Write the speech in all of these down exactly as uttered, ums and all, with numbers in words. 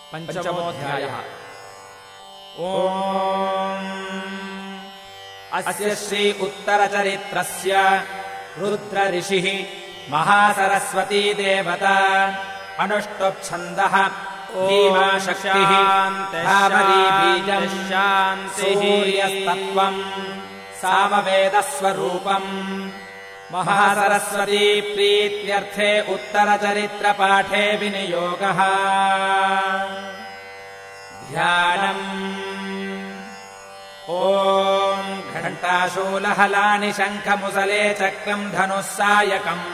पञ्चमोऽध्यायः। ओम् अस्य श्री उत्तरचरित्रस्य रुद्रऋषिः महासरस्वती देवता अनुष्टुप्छन्दः भीमाशक्तिः धामरी बीजम् सूर्यस्तत्त्वम् सामवेदस्वरूपम् महासरस्वती प्रीत्यर्थे उत्तरचरित्रपाठे विनियोगः। ध्यानम्। ओम् घण्टाशूलहलानि शङ्खमुसले चक्रम् धनुः सायकम्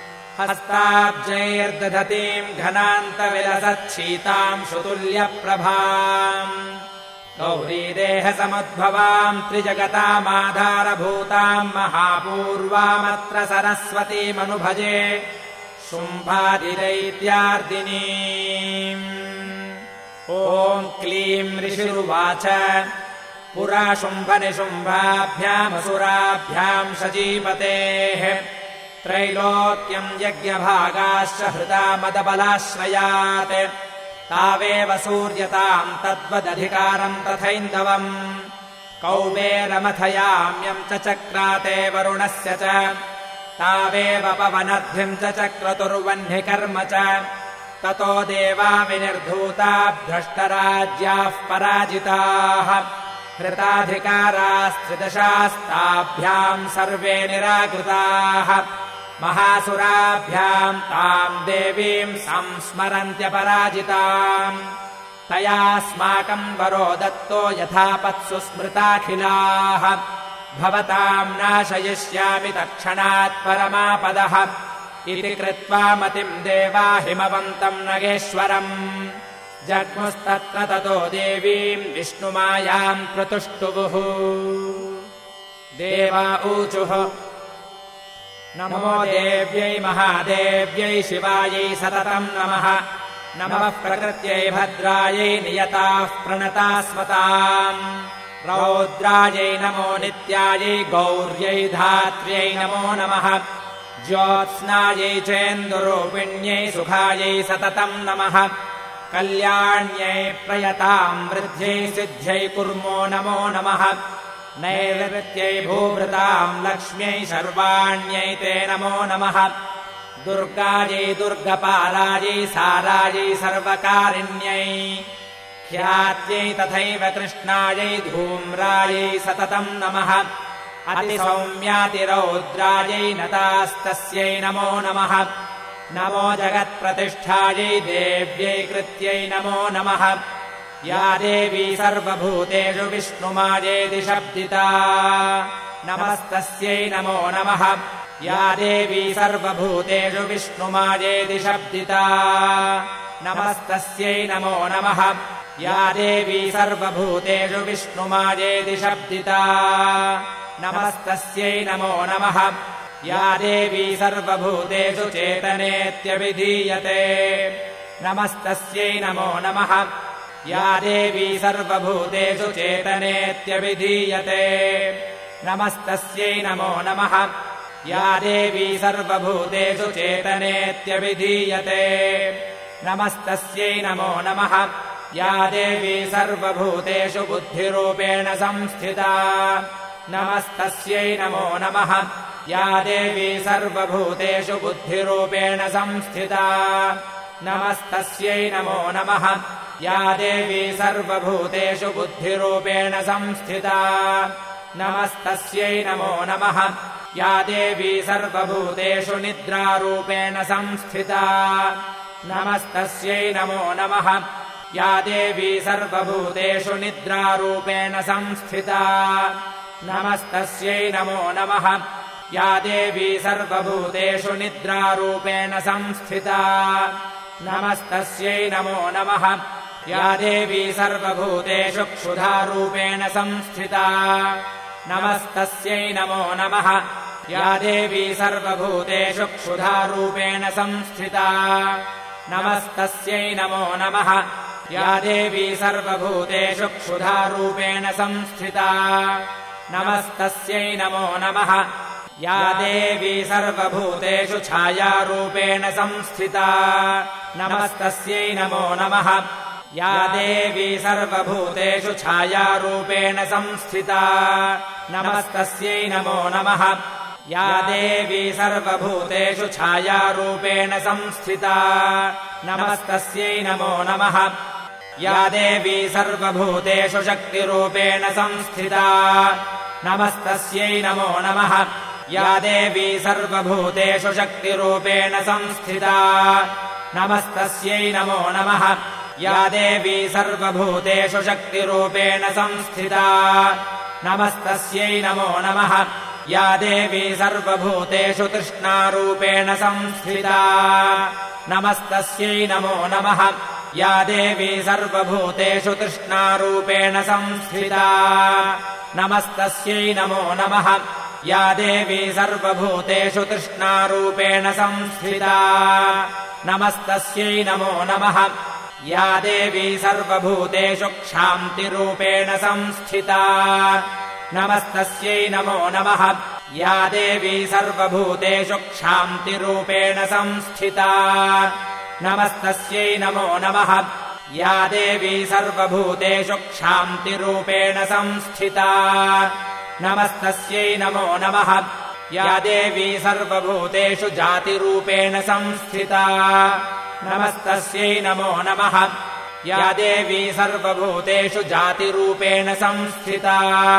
हस्ताब्जैर्दधतीम् घनान्तविलसच्छीताम् सुतुल्यप्रभाम् गौरीदेहसमुद्भवाम् त्रिजगतामाधारभूताम् महापूर्वामत्र सरस्वतीमनुभजे शुम्भादिदैत्यार्दिनीम्। ओम् क्लीम् ऋषिरुवाच पुरा शुम्भनिशुम्भाभ्यामसुराभ्याम् शचीपतेः त्रैलोक्यम् यज्ञभागाश्च हृदा मदबलाश्रयात् तावेव सूर्यताम् तद्वदधिकारम् तथैन्दवम् कौबेरमथयाम्यम् च चक्राते वरुणस्य च तावेव पवनद्भिम् च चक्रतुर्वह्निकर्म च ततो देवा विनिर्धूता भ्रष्टराज्याः पराजिताः हृताधिकारास्त्रिदशास्ताभ्याम् सर्वे निराकृताः महासुराभ्याम् ताम् देवीम् संस्मरन्त्यपराजिताम् तयास्माकम् वरो दत्तो यथापत्सु स्मृताखिलाः भवताम् नाशयिष्यामि तत्क्षणात् परमापदः इति कृत्वा मतिम् देवा हिमवन्तम् नगेश्वरम् जग्मुस्तत्र ततो देवीम् विष्णुमायाम् प्रतुष्टुवुः। देवा ऊचुः नमो देव्यै महादेव्यै शिवायै सततम् नमः नमः प्रकृत्यै भद्रायै नियताः प्रणतास्मताम् रौद्रायै नमो नित्यायै गौर्यै धात्र्यै नमो नमः ज्योत्स्नायै चेन्दुरूपिण्यै सुखायै सततम् नमः कल्याण्यै प्रयताम् वृद्ध्यै सिद्ध्यै कुर्मो नमो नमः नैऋत्यै भूभृताम् लक्ष्म्यै सर्वाण्यै ते नमो नमः दुर्गायै दुर्गपालायै सारायै सर्वकारिण्यै ख्यात्यै तथैव कृष्णायै धूम्रायै सततम् नमः अतिसौम्यातिरौद्रायै नतास्तस्यै नमो नमः नमो जगत्प्रतिष्ठायै देव्यै कृत्यै नमो नमः या देवी सर्वभूतेषु विष्णुमायेति शब्दिता नमस्तस्यै नमो नमः या देवी सर्वभूतेषु विष्णुमायेति शब्दिता नमस्तस्यै नमो नमः या देवी सर्वभूतेषु विष्णुमायेति शब्दिता नमस्तस्यै नमो नमः या देवी सर्वभूतेषु चेतनेत्यभिधीयते नमस्तस्यै नमो नमः या देवी सर्वभूतेषु चेतनेत्यभिधीयते नमस्तस्यै नमो नमः या देवी सर्वभूतेषु चेतनेत्यभिधीयते नमस्तस्यै नमो नमः या देवी सर्वभूतेषु बुद्धिरूपेण संस्थिता नमस्तस्यै नमो नमः या देवी सर्वभूतेषु बुद्धिरूपेण संस्थिता नमस्तस्यै नमो नमः या देवी सर्वभूतेषु बुद्धिरूपेण संस्थिता नमस्तस्यै नमो नमः या देवी सर्वभूतेषु निद्रारूपेण संस्थिता नमस्तस्यै नमो नमः या देवी सर्वभूतेषु निद्रारूपेण संस्थिता नमस्तस्यै नमो नमः या देवी सर्वभूतेषु निद्रारूपेण संस्थिता नमस्तस्यै नमो नमः या देवी सर्वभूतेषु क्षुधारूपेण संस्थिता नमस्तस्यै नमो नमः या देवी सर्वभूतेषु क्षुधारूपेण संस्थिता नमस्तस्यै नमो नमः या देवी सर्वभूतेषु क्षुधारूपेण संस्थिता नमस्तस्यै नमो नमः या देवी सर्वभूतेषु छायारूपेण संस्थिता नमस्तस्यै नमो नमः या देवी सर्वभूतेषु छायारूपेण संस्थिता नमस्तस्यै नमो नमः या देवी सर्वभूतेषु छायारूपेण संस्थिता नमस्तस्यै नमो नमः या देवी सर्वभूतेषु शक्तिरूपेण संस्थिता नमस्तस्यै नमो नमः या देवी सर्वभूतेषु शक्तिरूपेण संस्थिता नमस्तस्यै नमो नमः या देवी सर्वभूतेषु शक्तिरूपेण संस्थिता नमस्तस्यै नमो नमः या देवी सर्वभूतेषु तृष्णारूपेण संस्थिता नमस्तस्यै नमो नमः या देवी सर्वभूतेषु तृष्णारूपेण संस्थिता नमस्तस्यै नमो नमः या देवी सर्वभूतेषु तृष्णारूपेण संस्थिता नमस्तस्यै नमो नमः या देवी सर्वभूतेषु क्षान्तिरूपेण संस्थिता नमस्तस्यै नमो नमः या देवी सर्वभूतेषु क्षान्तिरूपेण संस्थिता नमस्तस्यै नमो नमः या देवी सर्वभूतेषु क्षान्तिरूपेण संस्थिता नमस्तस्यै नमो नमः या देवी सर्वभूतेषु जातिरूपेण संस्थिता नमस्तस्यै नमो नमः या देवी सर्वभूतेषु जातिरूपेण संस्थिता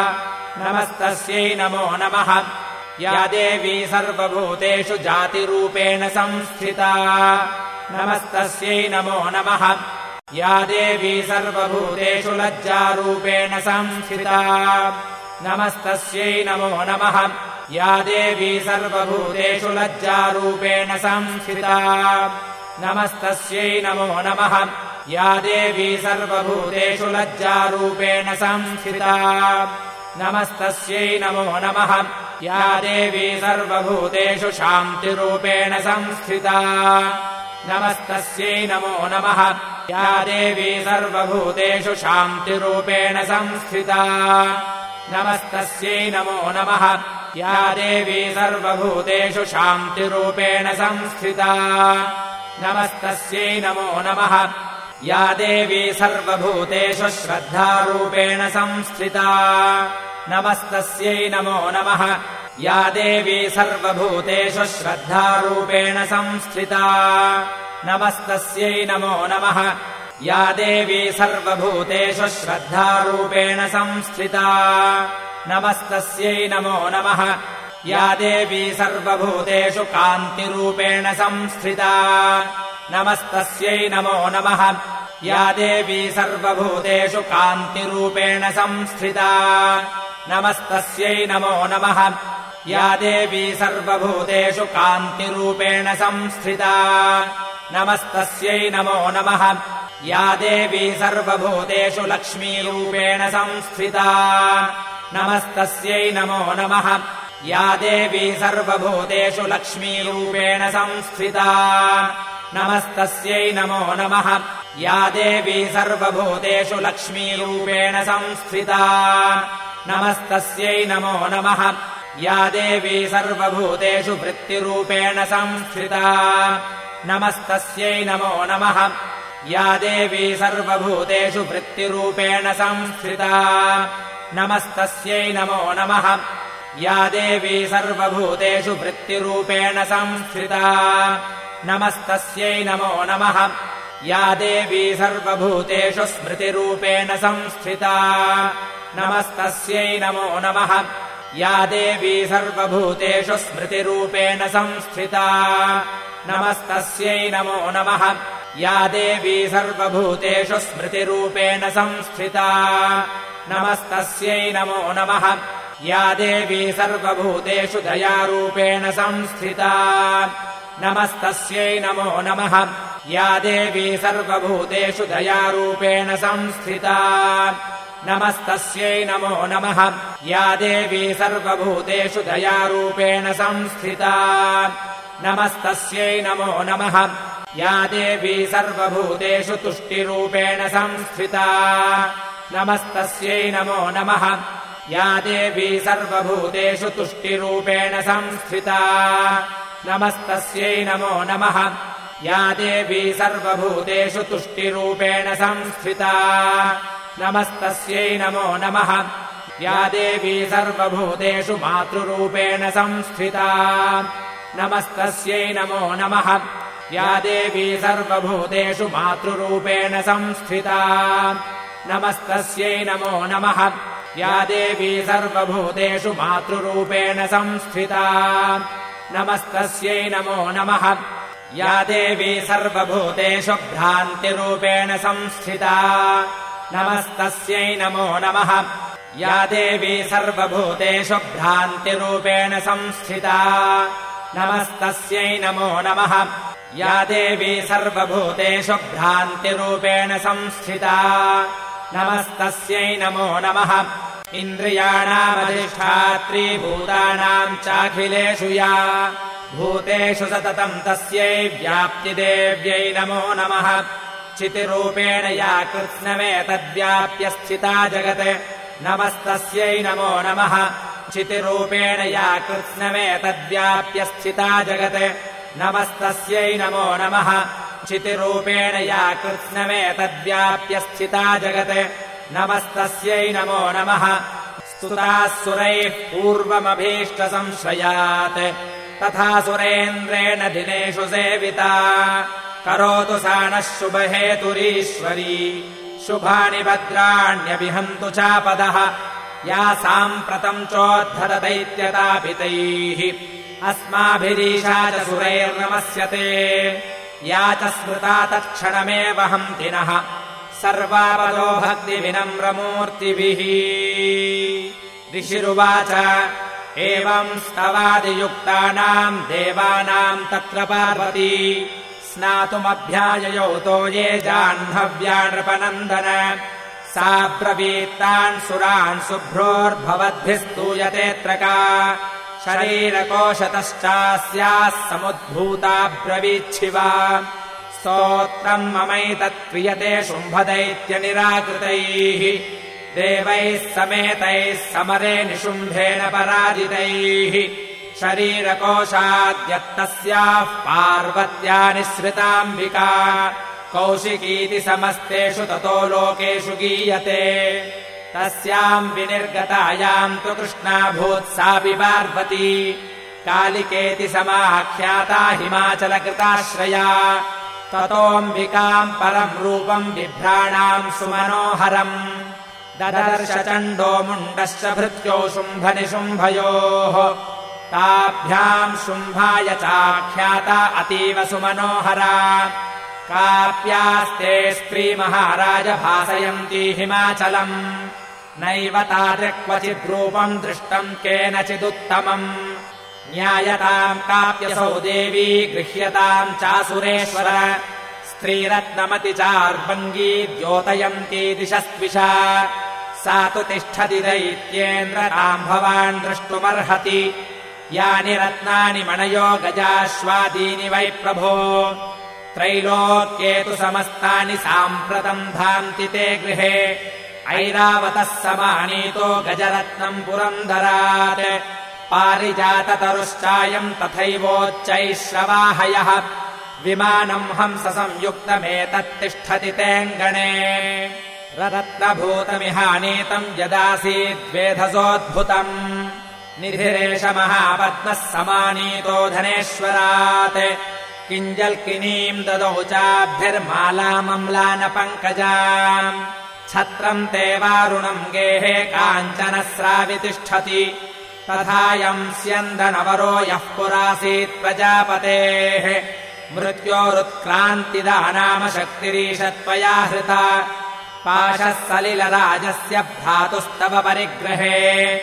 नमस्तस्यै नमो नमः या देवी सर्वभूतेषु जातिरूपेण संस्थिता नमस्तस्यै नमो नमः या देवी सर्वभूतेषु लज्जारूपेण संस्थिता नमस्तस्यै नमो नमः या देवी सर्वभूतेषु लज्जारूपेण संस्थिता नमस्तस्यै नमो नमः या देवी सर्वभूतेषु लज्जारूपेण संस्थिता नमस्तस्यै नमो नमः या देवी सर्वभूतेषु शान्तिरूपेण संस्थिता नमस्तस्यै नमो नमः या देवी सर्वभूतेषु शान्तिरूपेण संस्थिता नमस्तस्यै नमो नमः या देवी सर्वभूतेषु शान्तिरूपेण संस्थिता नमस्तस्यै नमो नमः या देवी सर्वभूतेषु श्रद्धारूपेण संस्थिता नमस्तस्यै नमो नमः या देवी सर्वभूतेषु श्रद्धारूपेण संस्थिता नमस्तस्यै नमो नमः या देवी सर्वभूतेषु श्रद्धारूपेण संस्थिता नमस्तस्यै नमो नमः या देवी सर्वभूतेषु कान्तिरूपेण संस्थिता नमस्तस्यै नमो नमः या देवी सर्वभूतेषु कान्तिरूपेण संस्थिता नमस्तस्यै नमो नमः या देवी सर्वभूतेषु कान्तिरूपेण संस्थिता नमस्तस्यै नमो नमः या देवी सर्वभूतेषु लक्ष्मीरूपेण संस्थिता नमस्तस्यै नमो नमः या देवी सर्वभूतेषु लक्ष्मीरूपेण संस्थिता नमस्तस्यै नमो नमः या देवी सर्वभूतेषु लक्ष्मीरूपेण संस्थिता नमस्तस्यै नमो नमः या देवी सर्वभूतेषु वृत्तिरूपेण संस्थिता नमस्तस्यै नमो नमः या देवी सर्वभूतेषु वृत्तिरूपेण संस्थिता नमस्तस्यै नमो नमः या देवी सर्वभूतेषु वृत्तिरूपेण संस्थिता नमस्तस्यै नमो नमः या देवी सर्वभूतेषु स्मृतिरूपेण संस्थिता नमस्तस्यै नमो नमः या देवी सर्वभूतेषु स्मृतिरूपेण संस्थिता नमस्तस्यै नमो नमः या देवी सर्वभूतेषु स्मृतिरूपेण संस्थिता नमस्तस्यै नमो नमः या देवी सर्वभूतेषु दयारूपेण संस्थिता नमस्तस्यै नमो नमः या देवी सर्वभूतेषु दयारूपेण संस्थिता नमस्तस्यै नमो नमः या देवी सर्वभूतेषु दयारूपेण संस्थिता नमस्तस्यै नमो नमः या देवी सर्वभूतेषु तुष्टिरूपेण संस्थिता नमस्तस्यै नमो नमः या देवी सर्वभूतेषु तुष्टिरूपेण संस्थिता नमस्तस्यै नमो नमः या देवी सर्वभूतेषु तुष्टिरूपेण संस्थिता नमस्तस्यै नमो नमः। या देवी सर्वभूतेषु मातृरूपेण संस्थिता नमस्तस्यै नमो नमः। या देवी सर्वभूतेषु मातृरूपेण संस्थिता नमस्तस्यै नमो नमः। या देवी सर्वभूतेषु मातृरूपेण संस्थिता नमस्तस्यै नमो नमः। या देवी सर्वभूतेषु भ्रान्तिरूपेण संस्थिता नमस्तस्यै नमो नमः। या देवी सर्वभूतेषु भ्रान्तिरूपेण संस्थिता नमस्तस्यै नमो नमः। या देवी सर्वभूतेषु भ्रान्तिरूपेण संस्थिता नमस्तस्यै नमो नमः। इन्द्रियाणामधिष्ठात्री भूतानाम् चाखिलेषु या भूतेषु सततम् तस्यै व्याप्तिदेव्यै नमो नमः। चितिरूपेण या कृत्स्नमेतद्व्याप्य स्थिता जगत् नमस्तस्यै नमो नमः। चितिरूपेण या कृत्स्नमेतद्व्याप्य स्थिता जगत् नमस्तस्यै नमो नमः। चितिरूपेण या कृत्स्नमेतद्व्याप्य स्थिता जगत् नमस्तस्यै नमो नमः। स्तुताः सुरैः पूर्वमभीष्टसंश्रयात् तथा सुरेन्द्रेण दिनेषु सेविता करोतु सा नः शुभहेतुरीश्वरी शुभानि भद्राण्यभिहन्तु चापदः। या साम्प्रतम् चोद्धरदैत्यतापितैः अस्माभिरीशा च सुरैर्नमस्यते या च स्मृता तत्क्षणमेव हन्ति नः सर्वापदो भक्तिविनम्रमूर्तिभिः। ऋषिरुवाच एवम् स्तवादियुक्तानाम् देवानाम् तत्र पार्वती स्नातुमभ्याययौतो ये जाह्नव्या नृपनन्दन सा ब्रवीत्तान् सुरान् शुभ्रोर्भवद्भिः स्तूयतेऽत्र का शरीरकोशतश्चास्याः समुद्भूता ब्रवीच्छिवा स्तोत्रम् ममैतत्क्रियते शुम्भदैत्यनिराकृतैः देवैः समेतैः समरे निशुम्भेन पराजितैः शरीरकोशाद्यत्तस्याः पार्वत्या निःसृताम्बिका कौशिकीति समस्तेषु ततो लोकेषु गीयते तस्याम् विनिर्गतायाम् तु कृष्णाभूत्सापि पार्वती कालिकेति समाख्याता हिमाचलकृताश्रया ततोऽम्बिकाम् परम् रूपम् बिभ्राणाम् सुमनोहरम् ददर्श चण्डो मुण्डश्च भृत्यो शुम्भनिशुम्भयोः ताभ्याम् शुम्भाय चाख्याता अतीव सुमनोहरा काप्यास्ते स्त्रीमहाराज भासयन्ती हिमाचलम् नैव तादृक्वचिद्रूपम् दृष्टम् केनचिदुत्तमम् न्यायताम् काप्यसौ देवी गृह्यताम् चासुरेश्वर स्त्रीरत्नमति चार्वङ्गी द्योतयन्ती दिशस्त्विषा सा तु तिष्ठति दैत्येन्द्र ताम् भवान् द्रष्टुमर्हति यानि रत्नानि मणयो गजाश्वादीनि वै प्रभो त्रैलोक्ये तु समस्तानि साम्प्रतम् भान्ति ते गृहे ऐरावतः समानीतो गजरत्नम् पुरन्दरात् पारिजाततरुश्चायम् तथैवोच्चैः श्रवाहयः विमानम् हंस संयुक्तमेतत्तिष्ठति तेऽङ्गणे रत्नभूतमिहानीतम् यदासीद्वेधसोऽद्भुतम् निधिरेष महापद्मः समानीतो धनेश्वरात् किञ्जल्किनीम् ददौ चाभ्यर्मालामम्लानपङ्कजाम् छत्रम् ते वारुणम् गेहे काञ्चनस्रावितिष्ठति तथायम् स्यन्दनवरो यः पुरासीत् प्रजापतेः मृत्योरुत्क्रान्तिदानाम शक्तिरीशत्वया हृता पाशः सलिलराजस्य भ्रातुस्तव परिग्रहे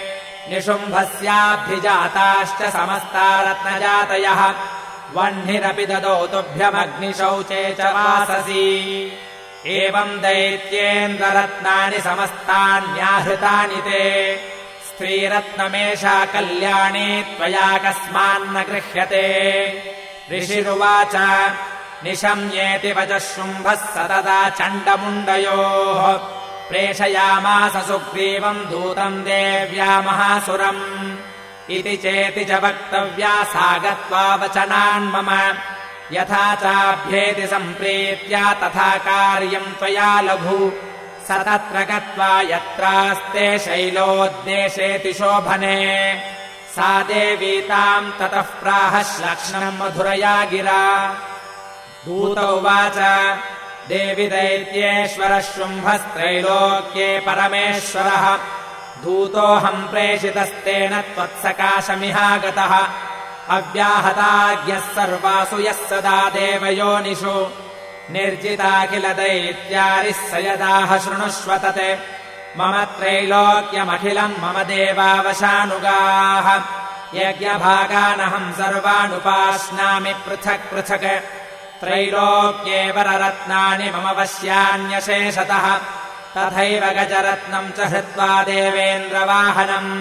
निशुम्भस्याभिजाताश्च समस्ता रत्नजातयः वह्निरपि ददौ तुभ्यमग्निशौचे च वाससि एवम् दैत्येन्द्ररत्नानि समस्तान्याहृतानि ते स्त्रीरत्नमेषा कल्याणी त्वया कस्मान्न गृह्यते ऋषिरुवाच निशम्येति वचः शुम्भः सतता चण्डमुण्डयोः प्रेषयामास सुग्रीवम् दूतम् देव्या महासुरम् इति चेति च वक्तव्या सा गत्वा वचनान्मम यथा चाभ्येति सम्प्रीत्या तथा कार्यम् त्वया लघु स तत्र गत्वा यत्रास्ते शैलोद्देशेति शोभने सा देवी ताम् ततः प्राह श्लक्ष्णम् मधुरया गिरा दूत उवाच देवि दैत्येश्वरः शुम्भस्त्रैलोक्ये परमेश्वरः दूतोऽहम् प्रेषितस्तेन त्वत्सकाशमिहागतः अव्याहताज्ञः सर्वासु यः सदा देवयोनिषु निर्जिताखिल दैत्यारिः स यदाह शृणुष्व तत् मम त्रैलोक्यमखिलम् मम देवावशानुगाः यज्ञभागानहम् सर्वानुपाश्नामि पृथक् पृथक् त्रैलोक्ये वररत्नानि मम वश्यान्यशेषतः तथैव गजरत्नम् च हृत्वा देवेन्द्रवाहनम्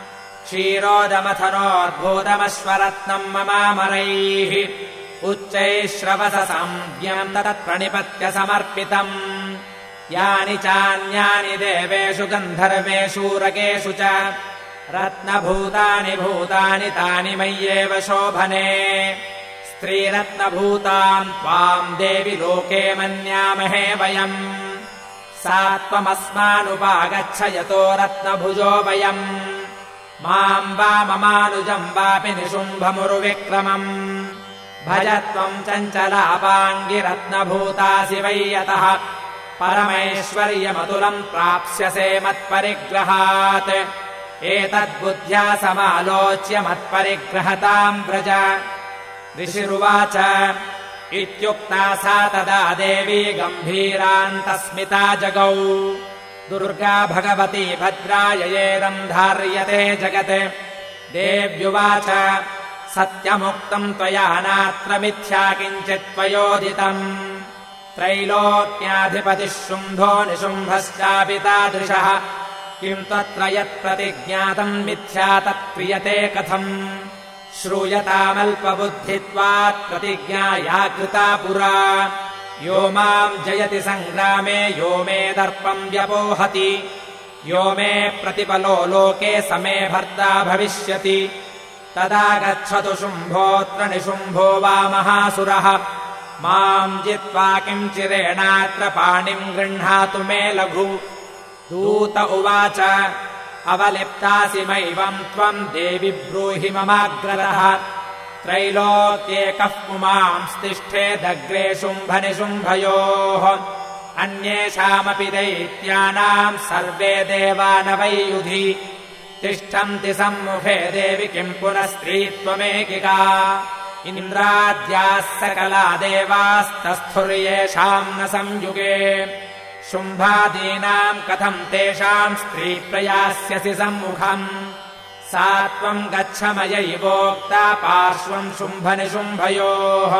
क्षीरोदमथनोद्भूतमश्वरत्नम् ममामरैः उच्चैः श्रवससंज्ञम् तत्प्रणिपत्य समर्पितम् यानि चान्यानि देवेषु गन्धर्वेषूरकेषु च रत्नभूतानि भूतानि तानि मय्येव शोभने स्त्रीरत्नभूताम् त्वाम् देवि लोके मन्यामहे वयम् सा त्वमस्मानुपागच्छ यतो रत्नभुजो वयम् माम् वा ममानुजम् वापि निशुम्भमुरुविक्रमम् भज त्वम् चञ्चलापाङ्गिरत्नभूतासि वै यतः परमैश्वर्यमतुलम् प्राप्स्यसे मत्परिग्रहात् एतद्बुद्ध्या समालोच्य मत्परिग्रहताम् व्रज ऋषिरुवाच इत्युक्ता सा तदा देवी गम्भीरान्तस्मिता जगौ दुर्गा भगवती भद्राययेदम् धार्यते जगत् देव्युवाच सत्यमुक्तम् त्वया नात्र मिथ्या किञ्चित् त्वयोदितम् त्रैलोक्याधिपतिः शुम्भो निशुम्भश्चापि तादृशः किम् तत्र यत्प्रतिज्ञातम् मिथ्या तत्क्रियते कथम् श्रूयतामल्पबुद्धित्वात् प्रतिज्ञा या कृता पुरा यो माम् जयति सङ्ग्रामे यो मे दर्पम् व्यपोहति यो मे प्रतिपलो लोके स मे भर्ता भविष्यति तदा गच्छतु शुम्भोऽत्र निशुम्भो वा महासुरः माम् जित्वा किम् चिरेणात्र पाणिम् गृह्णातु मे लघु दूत उवाच अवलिप्तासि मैवम् त्वम् देवि ब्रूहि ममाग्रतः त्रैलोक्ये कः पुमांस्तिष्ठेदग्रे शुम्भनिशुम्भयोः अन्येषामपि दैत्यानाम् सर्वे देवा न वै युधि तिष्ठन्ति सम्मुखे देवि किम् पुनः स्त्रीत्वमेकिका इन्द्राद्याः सकला देवास्तस्थुर्येषाम् न संयुगे शुम्भादीनाम् कथम् तेषाम् स्त्रीप्रयास्यसि सम्मुखम् सा त्वम् गच्छ मयैवोक्ता पार्श्वम् शुम्भनिशुम्भयोः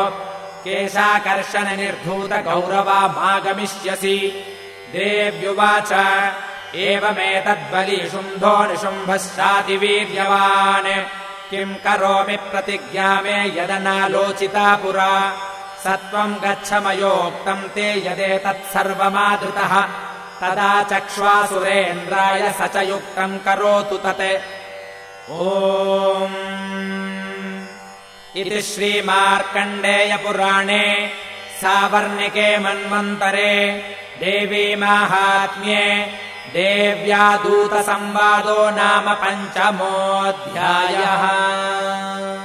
केशाकर्षणनिर्धूतगौरवामागमिष्यसि देव्युवाच एवमेतद्बली शुम्भो निशुम्भश्चातिवीर्यवान् किम् करोमि प्रतिज्ञा मे यदनालोचिता पुरा स त्वम् गच्छ मयोक्तम् ते यदेतत्सर्वमादृतः तदा चक्ष्वासुरेन्द्राय स च युक्तम् करोतु तत् ओम् इति श्रीमार्कण्डेयपुराणे सावर्णिके मन्वन्तरे देवी माहात्म्ये देव्या दूतसंवादो नाम पञ्चमोऽध्यायः।